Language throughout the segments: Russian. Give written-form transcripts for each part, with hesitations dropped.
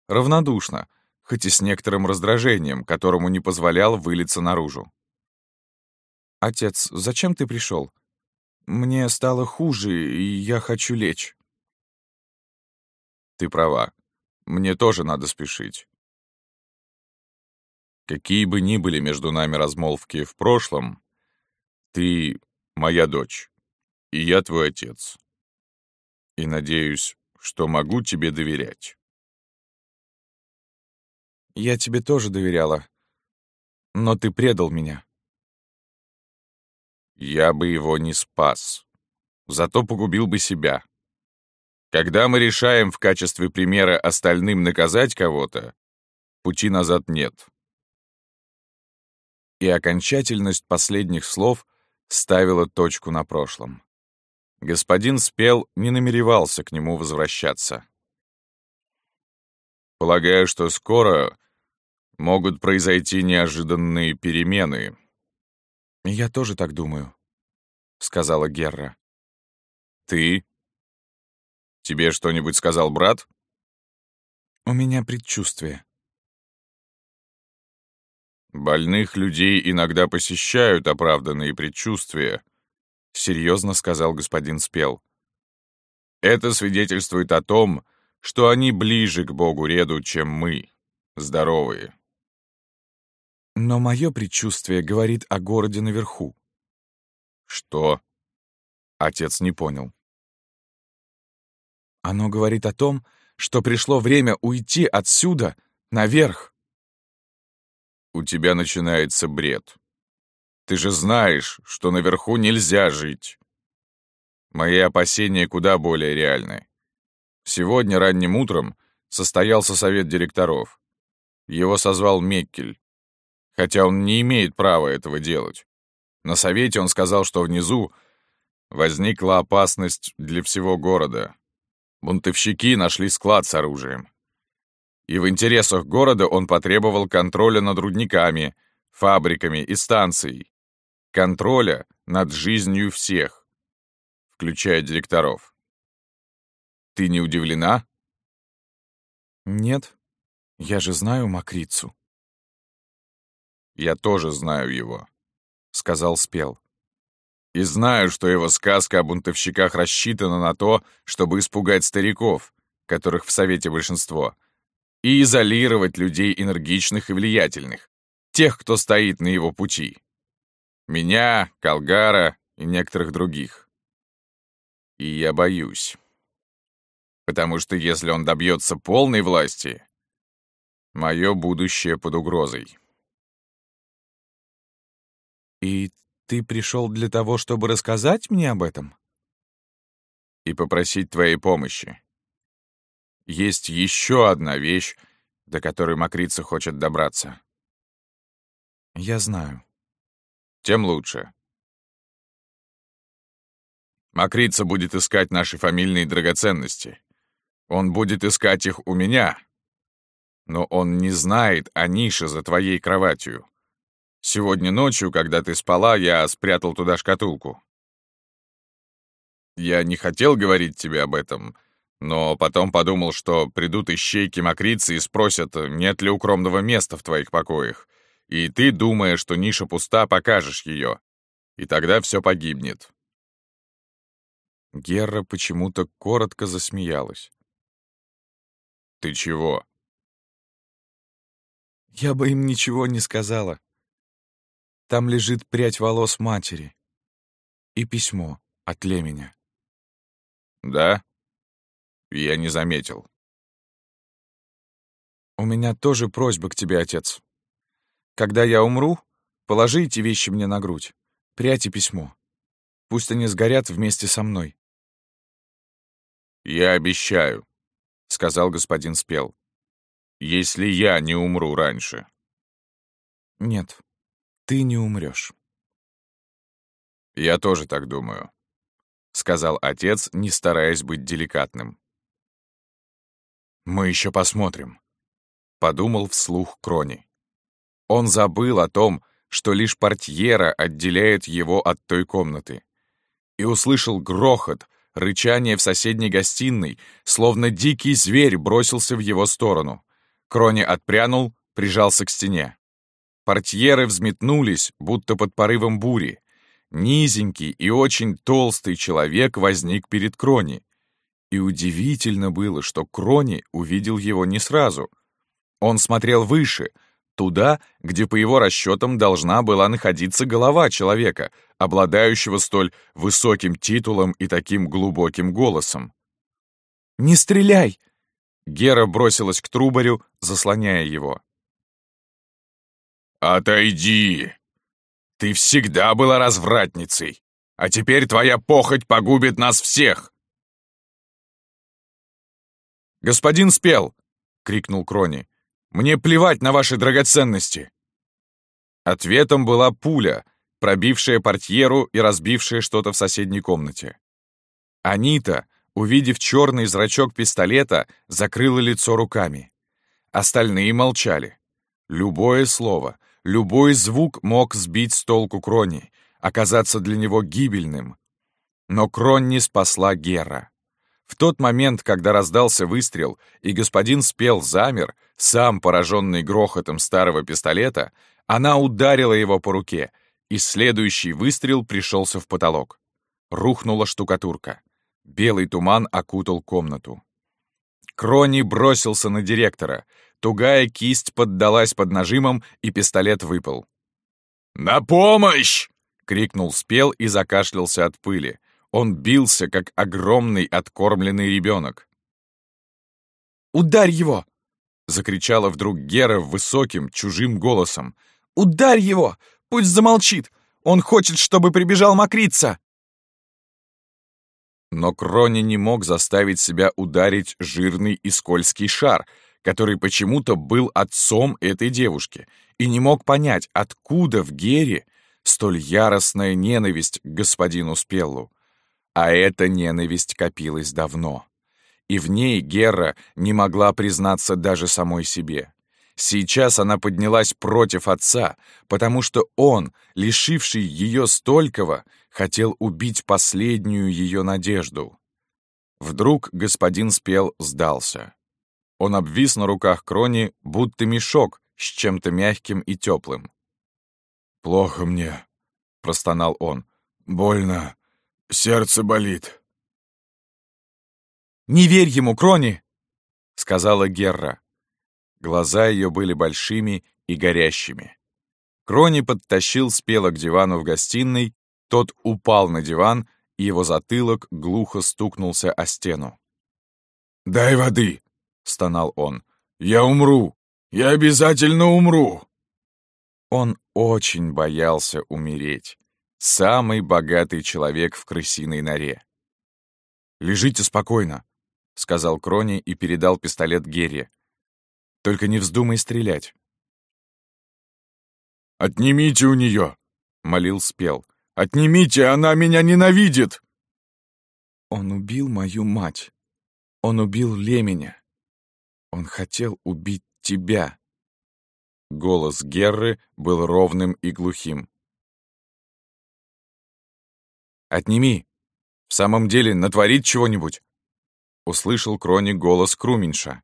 равнодушно, хоть и с некоторым раздражением, которому не позволял вылиться наружу. «Отец, зачем ты пришел? Мне стало хуже, и я хочу лечь». «Ты права. Мне тоже надо спешить. Какие бы ни были между нами размолвки в прошлом, ты моя дочь, и я твой отец. И надеюсь, что могу тебе доверять». «Я тебе тоже доверяла, но ты предал меня». «Я бы его не спас, зато погубил бы себя. Когда мы решаем в качестве примера остальным наказать кого-то, пути назад нет». И окончательность последних слов ставила точку на прошлом. Господин Спел не намеревался к нему возвращаться. «Полагаю, что скоро могут произойти неожиданные перемены». «Я тоже так думаю», — сказала Герра. «Ты? Тебе что-нибудь сказал брат?» «У меня предчувствие». «Больных людей иногда посещают оправданные предчувствия», — серьезно сказал господин Спел. «Это свидетельствует о том, что они ближе к Богу Реду, чем мы, здоровые». «Но мое предчувствие говорит о городе наверху». «Что?» — отец не понял. «Оно говорит о том, что пришло время уйти отсюда наверх». «У тебя начинается бред. Ты же знаешь, что наверху нельзя жить. Мои опасения куда более реальны. Сегодня ранним утром состоялся совет директоров. Его созвал Меккель, хотя он не имеет права этого делать. На совете он сказал, что внизу возникла опасность для всего города. Бунтовщики нашли склад с оружием. И в интересах города он потребовал контроля над рудниками, фабриками и станцией. Контроля над жизнью всех, включая директоров. Ты не удивлена?» «Нет, я же знаю Макрицу». «Я тоже знаю его», — сказал Спел. «И знаю, что его сказка о бунтовщиках рассчитана на то, чтобы испугать стариков, которых в Совете большинство, и изолировать людей энергичных и влиятельных, тех, кто стоит на его пути. Меня, Калгара и некоторых других. И я боюсь. Потому что если он добьется полной власти, мое будущее под угрозой». «И ты пришел для того, чтобы рассказать мне об этом?» «И попросить твоей помощи. Есть еще одна вещь, до которой Макрица хочет добраться». «Я знаю». «Тем лучше. Макрица будет искать наши фамильные драгоценности. Он будет искать их у меня. Но он не знает о нише за твоей кроватью. Сегодня ночью, когда ты спала, я спрятал туда шкатулку. Я не хотел говорить тебе об этом, но потом подумал, что придут ищейки Макрицы и спросят, нет ли укромного места в твоих покоях, и ты, думая, что ниша пуста, покажешь ее, и тогда все погибнет». Герра почему-то коротко засмеялась. «Ты чего?» «Я бы им ничего не сказала. Там лежит прядь волос матери и письмо от Леменя». «Да? Я не заметил». «У меня тоже просьба к тебе, отец. Когда я умру, положи эти вещи мне на грудь, прядь и письмо. Пусть они сгорят вместе со мной». «Я обещаю», — сказал господин Спел, «если я не умру раньше». «Нет, ты не умрешь». «Я тоже так думаю», — сказал отец, не стараясь быть деликатным. «Мы еще посмотрим», — подумал вслух Крони. Он забыл о том, что лишь портьера отделяет его от той комнаты, и услышал грохот, рычание в соседней гостиной, словно дикий зверь бросился в его сторону. Крони отпрянул, прижался к стене. Портьеры взметнулись, будто под порывом бури. Низенький и очень толстый человек возник перед Крони. И удивительно было, что Крони увидел его не сразу. Он смотрел выше, туда, где, по его расчетам, должна была находиться голова человека, обладающего столь высоким титулом и таким глубоким голосом. «Не стреляй!» Гера бросилась к Трубарю, заслоняя его. «Отойди! Ты всегда была развратницей, а теперь твоя похоть погубит нас всех!» «Господин Спел!» — крикнул Крони. «Мне плевать на ваши драгоценности!» Ответом была пуля, пробившая портьеру и разбившая что-то в соседней комнате. Анита, увидев черный зрачок пистолета, закрыла лицо руками. Остальные молчали. Любое слово, любой звук мог сбить с толку Крони, оказаться для него гибельным. Но Кронни спасла Гера. В тот момент, когда раздался выстрел, и господин Спел замер, сам пораженный грохотом старого пистолета, она ударила его по руке, и следующий выстрел пришелся в потолок. Рухнула штукатурка. Белый туман окутал комнату. Крони бросился на директора. Тугая кисть поддалась под нажимом, и пистолет выпал. «На помощь!» — крикнул Спел и закашлялся от пыли. Он бился, как огромный откормленный ребенок. «Ударь его!» — закричала вдруг Гера высоким, чужим голосом. «Ударь его! Пусть замолчит! Он хочет, чтобы прибежал Мокрица!» Но Крони не мог заставить себя ударить жирный и скользкий шар, который почему-то был отцом этой девушки, и не мог понять, откуда в Гере столь яростная ненависть к господину Спеллу. А эта ненависть копилась давно. И в ней Гера не могла признаться даже самой себе. Сейчас она поднялась против отца, потому что он, лишивший ее столького, хотел убить последнюю ее надежду. Вдруг господин Спел сдался. Он обвис на руках Крони, будто мешок с чем-то мягким и теплым. «Плохо мне», — простонал он. «Больно. Сердце болит». «Не верь ему, Крони!» — сказала Герра. Глаза ее были большими и горящими. Крони подтащил Спела к дивану в гостиной, тот упал на диван, и его затылок глухо стукнулся о стену. «Дай воды!» — стонал он. «Я умру! Я обязательно умру!» Он очень боялся умереть. Самый богатый человек в крысиной норе. «Лежите спокойно», — сказал Крони и передал пистолет Герре. «Только не вздумай стрелять». «Отнимите у нее!» — молил Спел. «Отнимите, она меня ненавидит!» «Он убил мою мать. Он убил Леменя. Он хотел убить тебя». Голос Герры был ровным и глухим. «Отними! В самом деле натворить чего-нибудь!» — услышал Крони голос Круменьша.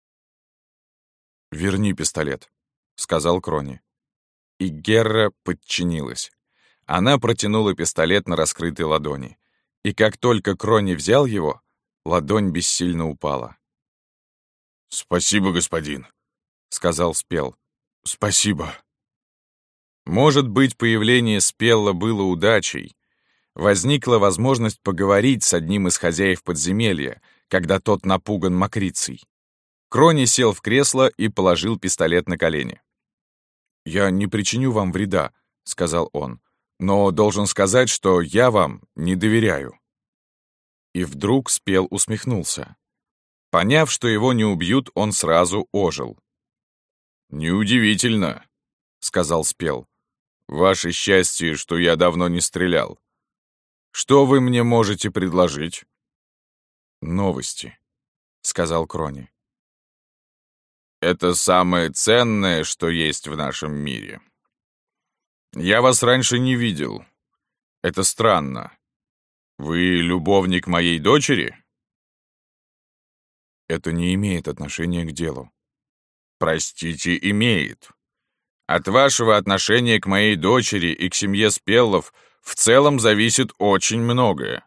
«Верни пистолет», — сказал Крони. И Герра подчинилась. Она протянула пистолет на раскрытой ладони. И как только Крони взял его, ладонь бессильно упала. «Спасибо, господин», — сказал Спел. «Спасибо». Может быть, появление Спелла было удачей. Возникла возможность поговорить с одним из хозяев подземелья, когда тот напуган мокрицей. Крони сел в кресло и положил пистолет на колени. «Я не причиню вам вреда», — сказал он, «но должен сказать, что я вам не доверяю». И вдруг Спел усмехнулся. Поняв, что его не убьют, он сразу ожил. «Неудивительно», — сказал Спел. «Ваше счастье, что я давно не стрелял. Что вы мне можете предложить?» «Новости», — сказал Крони. «Это самое ценное, что есть в нашем мире. Я вас раньше не видел. Это странно. Вы любовник моей дочери?» «Это не имеет отношения к делу». Простите, имеет. От вашего отношения к моей дочери и к семье Спеллов в целом зависит очень многое.